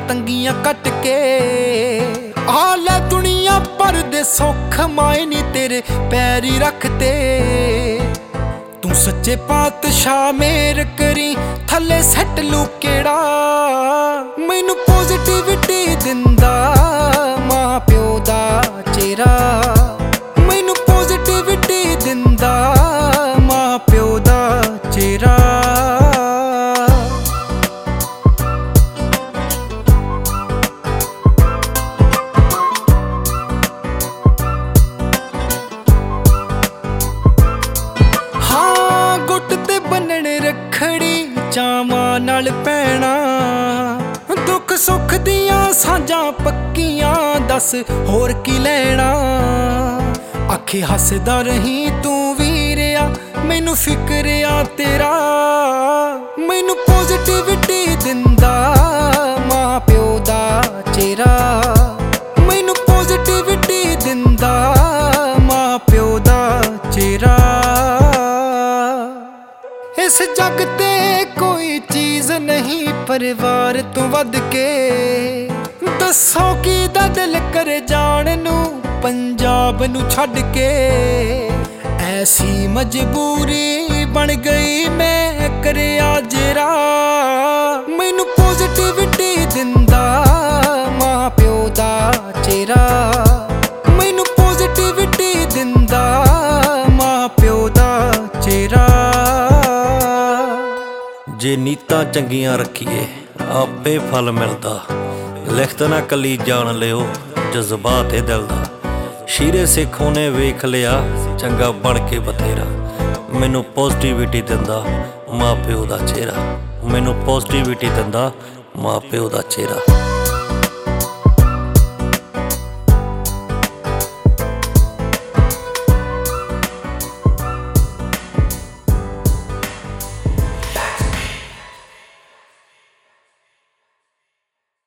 तंगियां cut के। हाल है दुनिया पर दे सुख माए नी तेरे पैरी रखते। तू सच्चे पातशाह मेर करी थले सैट लू केड़ा। मैनू पॉजिटिविटी दिंदा मां प्यो दा चेहरा। मैनू पॉजिटिविटी दिंदा मां प्यो दा चेहरा। रखड़ी चावां नाल पैणा, दुख सुख दियां सांझां पक्कियां, दस होर की लैणा। आखे हसदा रही तू वीरिया मैनू फिक्र आ तेरा। मैनू पॉजिटिविटी दिंदा मां प्यो दा चेहरा। मैनू पॉजिटिविटी दिंदा मां प्यो दा चेहरा। इस जग ते कोई चीज नहीं परिवार तू वध के। दसो की दा दिल कर जान नू पंजाब नू छड्ड के। ऐसी मजबूरी बन गई मैं करया जेरा। मैनू पॉजिटिविटी दिंदा मां प्यो दा चेहरा। मैनू पॉजिटिविटी दिंदा मां प्यो दा चेहरा। जे नीतां चंगियां रखीए आपे फल मिलदा। लिखत ना कली जान लियो जज्बात ए दिल दा। शीरे सिखों ने वेख लिया चंगा बन के बथेरा। मैनू पॉजिटिविटी दिंदा मां प्यो दा चेहरा। मैनू पॉजिटिविटी दिंदा मां प्यो दा चेहरा।